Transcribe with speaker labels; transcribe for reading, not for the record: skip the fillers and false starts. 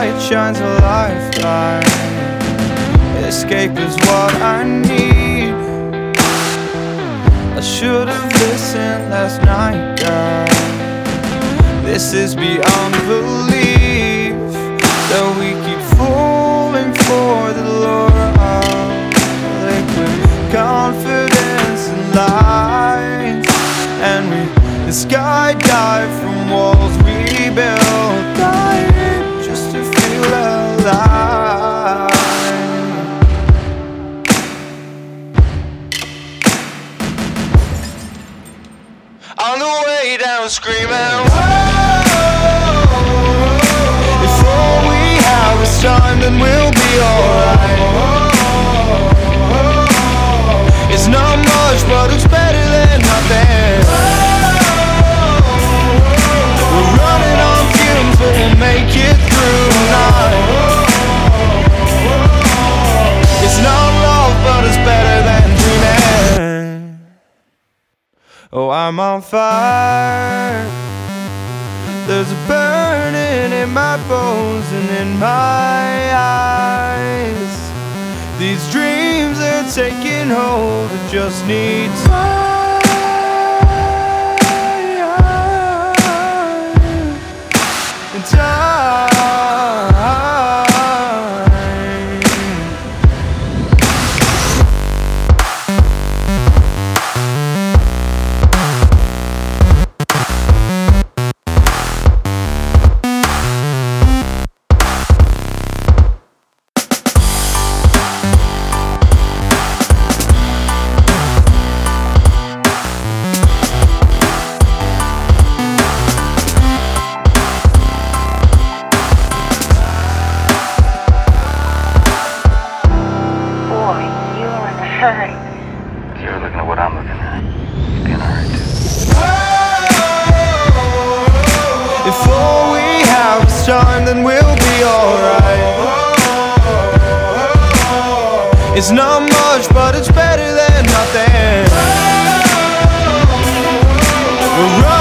Speaker 1: light shines a lifeline. Escape is what I need. I should have listened last night, God. This is beyond belief, that we keep falling for the lure of liquid confidence and lies. And we skydive from walls we built, dying just to feel alive. On the way down screaming, whoa. If all we have is time, then we'll be alright. It's not much, but it's better than nothing. We're running on fumes, but we'll make it through the night. It's not love, but it's better than dreaming. Oh, I'm on fire. There's a burning in my bones and in my eyes. These dreams are taking hold, it just need time. Time.
Speaker 2: You're looking at what I'm looking at. You're getting hurt too.
Speaker 1: If all we have is time, then we'll be alright. It's not much, but it's better than nothing. We're